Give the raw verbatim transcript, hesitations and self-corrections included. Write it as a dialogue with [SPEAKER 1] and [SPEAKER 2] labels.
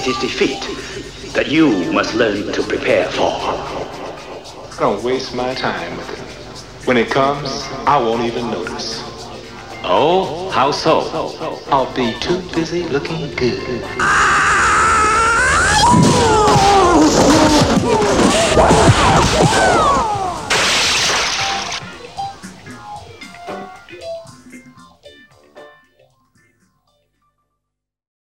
[SPEAKER 1] It is defeat that you must learn to prepare for.
[SPEAKER 2] I don't waste my time with it. When it comes, I won't even notice.
[SPEAKER 1] Oh, how so?
[SPEAKER 2] I'll be too busy looking good.